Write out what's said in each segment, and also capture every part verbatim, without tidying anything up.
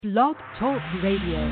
Blog Talk Radio.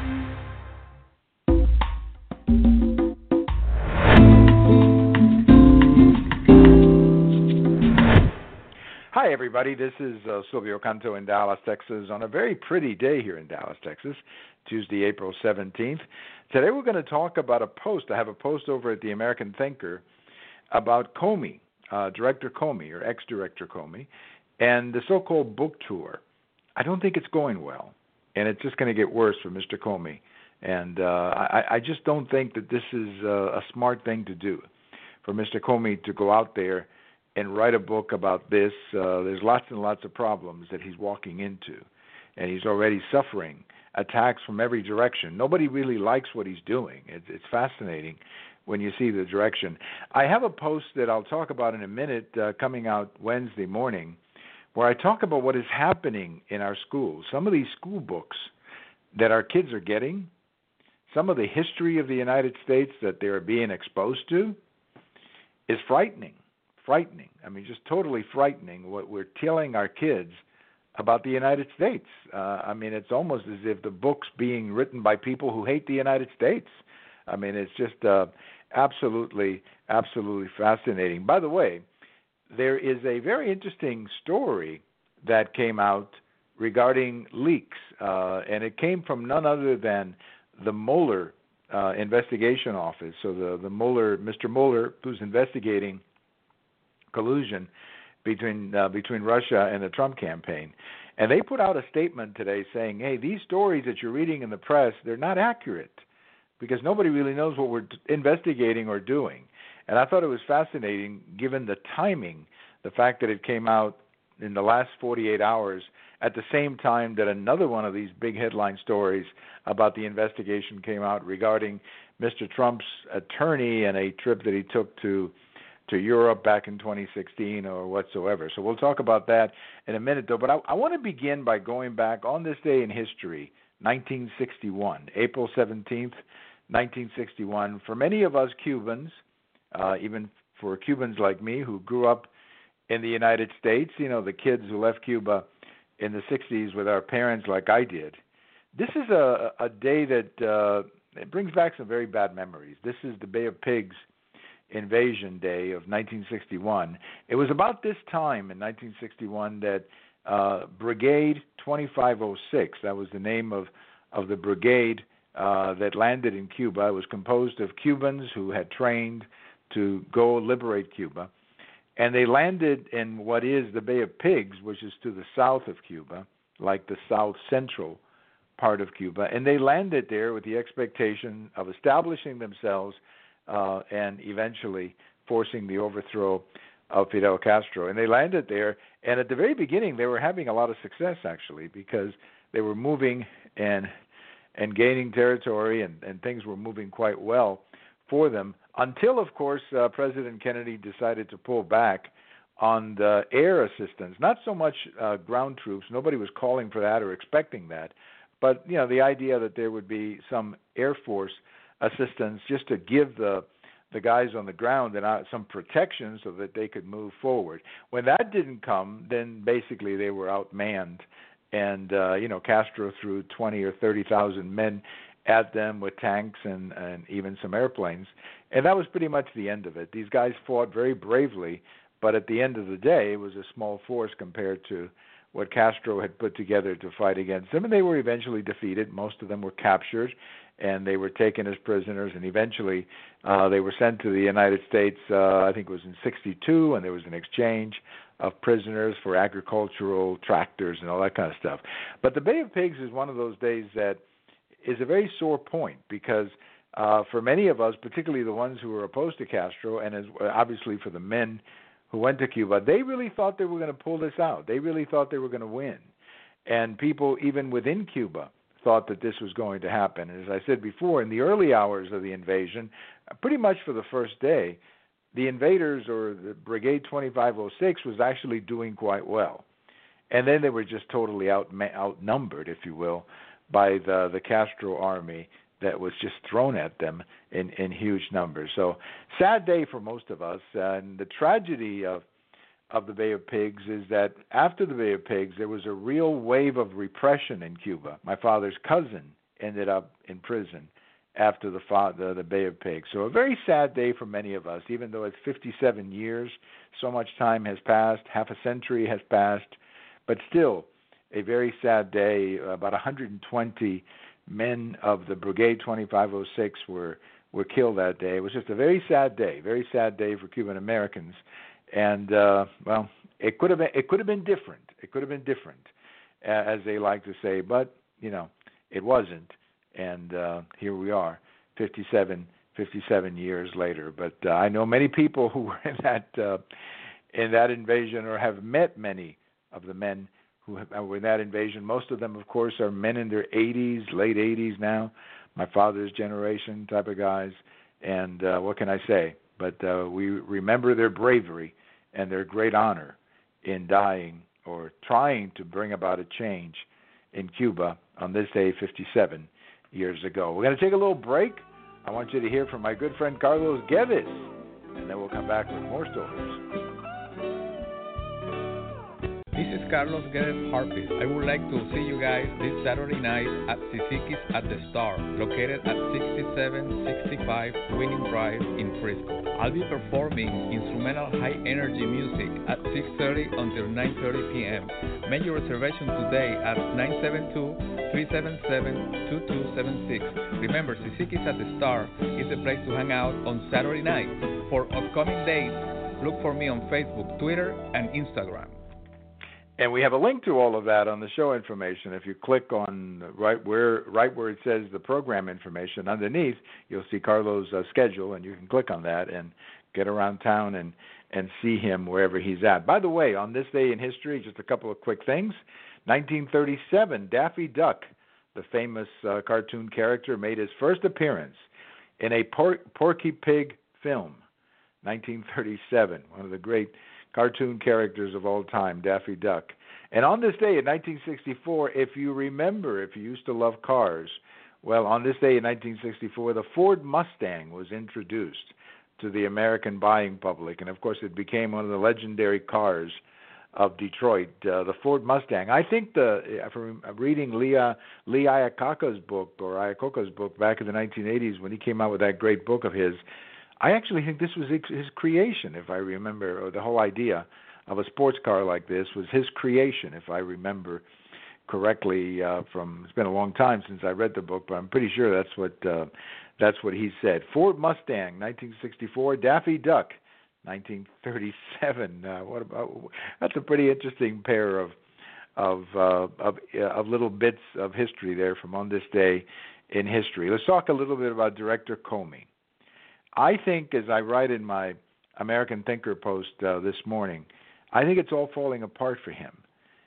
Hi, everybody. This is uh, Silvio Canto in Dallas, Texas, on a very pretty day here in Dallas, Texas, Tuesday, April seventeenth. Today we're going to talk about a post. I have a post over at the American Thinker about Comey, uh, Director Comey, or ex-Director Comey, and the so-called book tour. I don't think it's going well, and it's just going to get worse for Mister Comey. And uh, I, I just don't think that this is uh, a smart thing to do for Mister Comey to go out there and write a book about this. Uh, there's lots and lots of problems that he's walking into, and he's already suffering attacks from every direction. Nobody really likes what he's doing. It's, it's fascinating when you see the direction. I have a post that I'll talk about in a minute uh, coming out Wednesday morning where I talk about what is happening in our schools. Some of these school books that our kids are getting, some of the history of the United States that they're being exposed to is frightening. Frightening. I mean, just totally frightening what we're telling our kids about the United States. Uh, I mean, it's almost as if the book's being written by people who hate the United States. I mean, it's just uh, absolutely, absolutely fascinating. By the way, there is a very interesting story that came out regarding leaks, uh, and it came from none other than the Mueller uh, investigation office. So the, the Mueller, Mister Mueller, who's investigating collusion between uh, between Russia and the Trump campaign. And they put out a statement today saying, hey, these stories that you're reading in the press, they're not accurate because nobody really knows what we're t- investigating or doing. And I thought it was fascinating given the timing, the fact that it came out in the last forty-eight hours at the same time that another one of these big headline stories about the investigation came out regarding Mister Trump's attorney and a trip that he took to to Europe back in twenty sixteen or whatsoever. So we'll talk about that in a minute, though. But I, I want to begin by going back on this day in history, nineteen sixty-one, April seventeenth, nineteen sixty-one. For many of us Cubans, uh, even for Cubans like me who grew up in the United States, you know, the kids who left Cuba in the sixties with our parents like I did, this is a, a day that uh, it brings back some very bad memories. This is the Bay of Pigs invasion day of nineteen sixty-one. It was about this time in nineteen sixty-one that uh, Brigade twenty-five oh six, that was the name of, of the brigade uh, that landed in Cuba. It was composed of Cubans who had trained to go liberate Cuba. And they landed in what is the Bay of Pigs, which is to the south of Cuba, like the south central part of Cuba. And they landed there with the expectation of establishing themselves Uh, and eventually forcing the overthrow of Fidel Castro. And they landed there, and at the very beginning they were having a lot of success, actually, because they were moving and and gaining territory, and, and things were moving quite well for them, until, of course, uh, President Kennedy decided to pull back on the air assistance. Not so much uh, ground troops. Nobody was calling for that or expecting that, but, you know, the idea that there would be some Air Force assistance just to give the the guys on the ground and uh, some protection so that they could move forward. When that didn't come, then basically they were outmanned, and uh, you know Castro threw twenty or thirty thousand men at them with tanks and, and even some airplanes, and that was pretty much the end of it. These guys fought very bravely, but at the end of the day, it was a small force compared to what Castro had put together to fight against them, and they were eventually defeated. Most of them were captured, and they were taken as prisoners, and eventually uh, they were sent to the United States, uh, I think it was in sixty-two, and there was an exchange of prisoners for agricultural tractors and all that kind of stuff. But the Bay of Pigs is one of those days that is a very sore point because uh, for many of us, particularly the ones who were opposed to Castro, and as, obviously for the men who went to Cuba, they really thought they were going to pull this out. They really thought they were going to win. And people even within Cuba thought that this was going to happen. As I said before, in the early hours of the invasion, pretty much for the first day, the invaders, or the Brigade twenty-five oh six, was actually doing quite well. And then they were just totally out, outnumbered, if you will, by the, the Castro army that was just thrown at them in, in huge numbers. So sad day for most of us. And the tragedy of of the Bay of Pigs is that after the Bay of Pigs, there was a real wave of repression in Cuba. My father's cousin ended up in prison after the, the, the Bay of Pigs. So a very sad day for many of us, even though it's fifty-seven years, so much time has passed, half a century has passed, but still a very sad day. About one hundred twenty men of the Brigade twenty-five oh six were, were killed that day. It was just a very sad day, very sad day for Cuban Americans. And, uh, well, it could have been, it could have been different. It could have been different, as they like to say, but, you know, it wasn't. And uh, here we are, fifty-seven, fifty-seven years later. But uh, I know many people who were in that uh, in that invasion, or have met many of the men who have, were in that invasion. Most of them, of course, are men in their eighties, late eighties now, my father's generation type of guys. And uh, what can I say? But uh, we remember their bravery and their great honor in dying or trying to bring about a change in Cuba on this day, fifty-seven years ago. We're going to take a little break. I want you to hear from my good friend Carlos Guedes, and then we'll come back with more stories. This is Carlos Guedes Harpis. I would like to see you guys this Saturday night at Sisikis at the Star, located at sixty-seven sixty-five Winning Drive in Frisco. I'll be performing instrumental high-energy music at six thirty until nine thirty p.m. Make your reservation today at nine seven two, three seven seven, two two seven six. Remember, Sisikis at the Star is the place to hang out on Saturday night. For upcoming dates, look for me on Facebook, Twitter, and Instagram. And we have a link to all of that on the show information. If you click on right where right where it says the program information underneath, you'll see Carlos' uh, schedule, and you can click on that and get around town and, and see him wherever he's at. By the way, on this day in history, just a couple of quick things. nineteen thirty-seven, Daffy Duck, the famous uh, cartoon character, made his first appearance in a por- Porky Pig film. nineteen thirty-seven, one of the great cartoon characters of all time, Daffy Duck. And on this day in nineteen sixty-four, if you remember, if you used to love cars, well, on this day in nineteen sixty-four, the Ford Mustang was introduced to the American buying public. And, of course, it became one of the legendary cars of Detroit, uh, the Ford Mustang. I think the, from reading Lee, Lee Iacocca's book, or Iacocca's book back in the nineteen eighties when he came out with that great book of his, I actually think this was his creation, if I remember, or the whole idea of a sports car like this was his creation, if I remember correctly. Uh, from it's been a long time since I read the book, but I'm pretty sure that's what uh, that's what he said. Ford Mustang, nineteen sixty-four. Daffy Duck, nineteen thirty-seven. Uh, what about? That's a pretty interesting pair of of uh, of, uh, of little bits of history there from on this day in history. Let's talk a little bit about Director Comey. I think, as I write in my American Thinker post uh, this morning, I think it's all falling apart for him.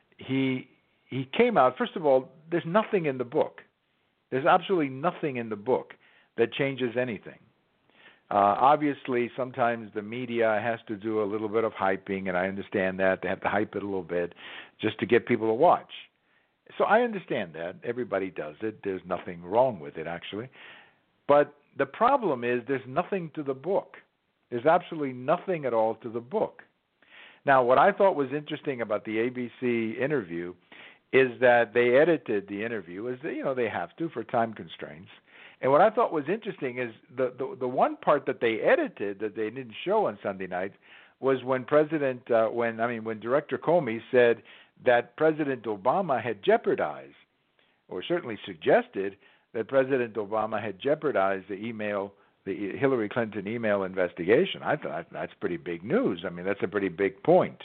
He he came out, first of all, there's nothing in the book. There's absolutely nothing in the book that changes anything. Uh, obviously, sometimes the media has to do a little bit of hyping, and I understand that. They have to hype it a little bit just to get people to watch. So I understand that. Everybody does it. There's nothing wrong with it, actually. But the problem is there's nothing to the book. There's absolutely nothing at all to the book. Now, what I thought was interesting about the A B C interview is that they edited the interview, as they, you know, they have to for time constraints. And what I thought was interesting is the, the, the one part that they edited that they didn't show on Sunday night was when President, uh, when I mean, when Director Comey said that President Obama had jeopardized, or certainly suggested, that President Obama had jeopardized the email, the Hillary Clinton email investigation. I thought that's pretty big news. I mean, that's a pretty big point.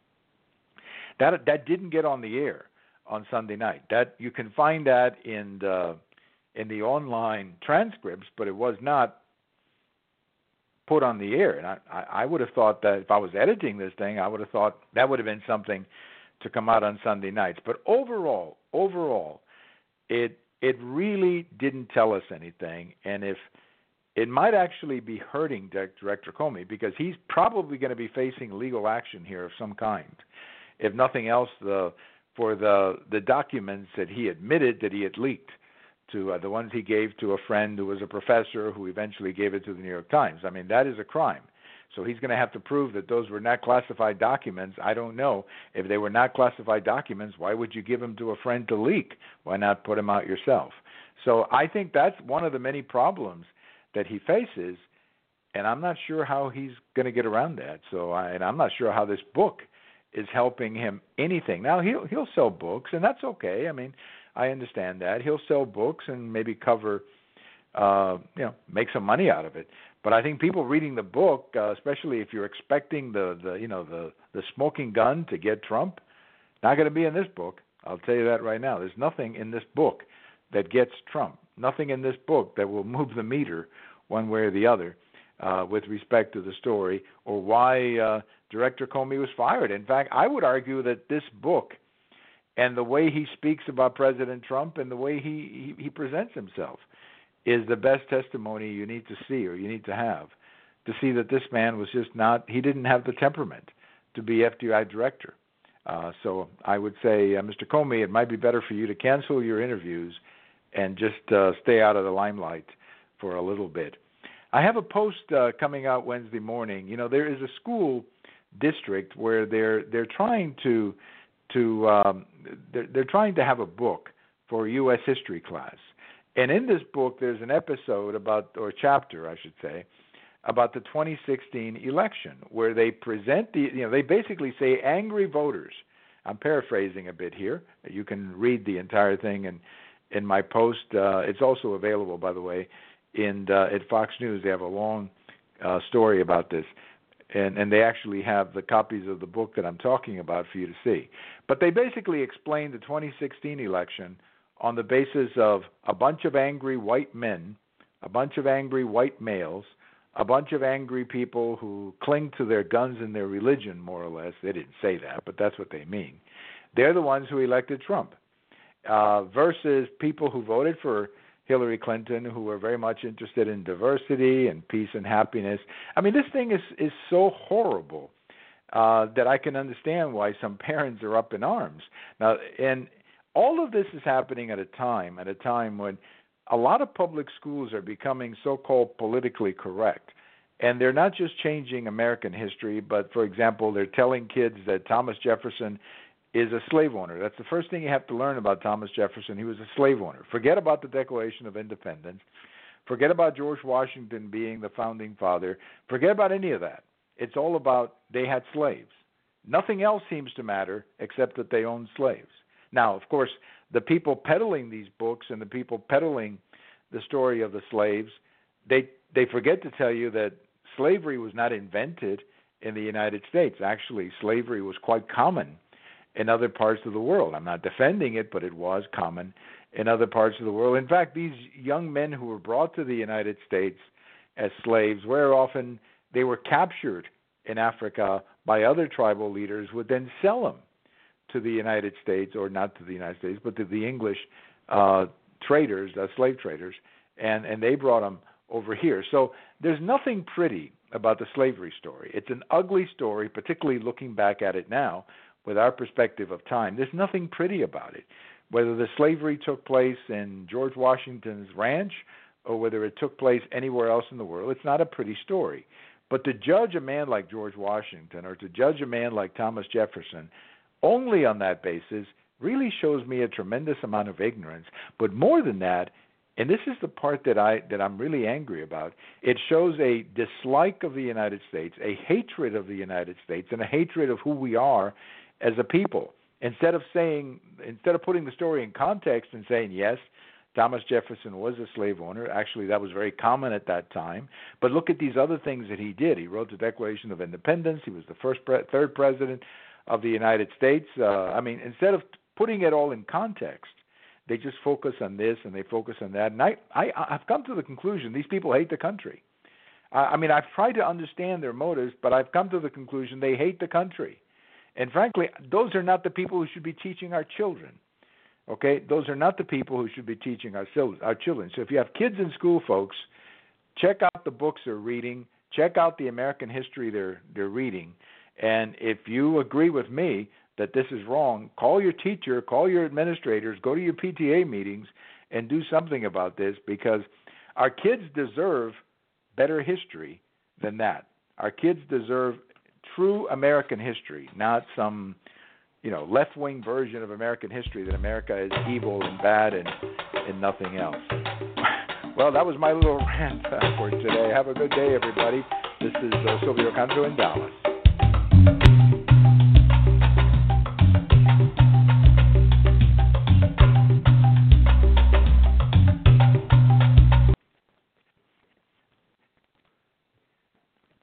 That that didn't get on the air on Sunday night. That you can find that in the in the online transcripts, but it was not put on the air. And I, I would have thought that if I was editing this thing, I would have thought that would have been something to come out on Sunday nights. But overall, overall, it It really didn't tell us anything, and if it might actually be hurting Director Comey, because he's probably going to be facing legal action here of some kind. If nothing else, the for the the documents that he admitted that he had leaked, to uh, the ones he gave to a friend who was a professor who eventually gave it to the New York Times. I mean, that is a crime. So he's going to have to prove that those were not classified documents. I don't know. If they were not classified documents, why would you give them to a friend to leak? Why not put them out yourself? So I think that's one of the many problems that he faces, and I'm not sure how he's going to get around that. So, I, and I'm not sure how this book is helping him anything. Now, he'll he'll sell books, and that's okay. I mean, I understand that. He'll sell books and maybe cover, uh, you know, make some money out of it. But I think people reading the book, uh, especially if you're expecting the, the you know the, the smoking gun to get Trump, not going to be in this book. I'll tell you that right now. There's nothing in this book that gets Trump. Nothing in this book that will move the meter one way or the other uh, with respect to the story or why uh, Director Comey was fired. In fact, I would argue that this book and the way he speaks about President Trump and the way he, he, he presents himself is the best testimony you need to see or you need to have to see that this man was just not, he didn't have the temperament to be F B I director. Uh, so I would say, uh, Mister Comey, it might be better for you to cancel your interviews and just uh, stay out of the limelight for a little bit. I have a post uh, coming out Wednesday morning. You know, there is a school district where they're they're trying to to um, they're, they're trying to have a book for U S history class. And in this book, there's an episode about, or chapter, I should say, about the twenty sixteen election, where they present the, you know, they basically say angry voters. I'm paraphrasing a bit here. You can read the entire thing in, in my post. Uh, it's also available, by the way, in uh, at Fox News. They have a long uh, story about this, and, and they actually have the copies of the book that I'm talking about for you to see. But they basically explain the twenty sixteen election on the basis of a bunch of angry white men, a bunch of angry white males, a bunch of angry people who cling to their guns and their religion, more or less. They didn't say that, but that's what they mean. They're the ones who elected Trump, uh, versus people who voted for Hillary Clinton, who were very much interested in diversity and peace and happiness. I mean, this thing is, is so horrible uh, that I can understand why some parents are up in arms. Now, and all of this is happening at a time, at a time when a lot of public schools are becoming so-called politically correct. And they're not just changing American history, but, for example, they're telling kids that Thomas Jefferson is a slave owner. That's the first thing you have to learn about Thomas Jefferson. He was a slave owner. Forget about the Declaration of Independence. Forget about George Washington being the founding father. Forget about any of that. It's all about they had slaves. Nothing else seems to matter except that they owned slaves. Now, of course, the people peddling these books and the people peddling the story of the slaves, they they forget to tell you that slavery was not invented in the United States. Actually, slavery was quite common in other parts of the world. I'm not defending it, but it was common in other parts of the world. In fact, these young men who were brought to the United States as slaves, where often they were captured in Africa by other tribal leaders, would then sell them to the United States, or not to the United States, but to the English uh, traders, uh, slave traders, and, and they brought them over here. So there's nothing pretty about the slavery story. It's an ugly story, particularly looking back at it now with our perspective of time. There's nothing pretty about it. Whether the slavery took place in George Washington's ranch or whether it took place anywhere else in the world, it's not a pretty story. But to judge a man like George Washington or to judge a man like Thomas Jefferson only on that basis really shows me a tremendous amount of ignorance. But more than that, and this is the part that I that I'm really angry about, it shows a dislike of the United States, a hatred of the United States, and a hatred of who we are as a people. Instead of saying, instead of putting the story in context and saying, yes, Thomas Jefferson was a slave owner. Actually, that was very common at that time. But look at these other things that he did. He wrote the Declaration of Independence. He was the first, pre- third president of the United States. Uh, I mean, instead of putting it all in context, they just focus on this and they focus on that. And I, I, I've come to the conclusion these people hate the country. I, I mean, I've tried to understand their motives, but I've come to the conclusion they hate the country. And frankly, those are not the people who should be teaching our children. Okay? Those are not the people who should be teaching our, our children. So if you have kids in school, folks, check out the books they're reading. Check out the American history they're they're reading. And if you agree with me that this is wrong, call your teacher, call your administrators, go to your P T A meetings, and do something about this, because our kids deserve better history than that. Our kids deserve true American history, not some, you know, left-wing version of American history that America is evil and bad and, and nothing else. Well, that was my little rant uh, for today. Have a good day, everybody. This is uh, Silvio Canto in Dallas.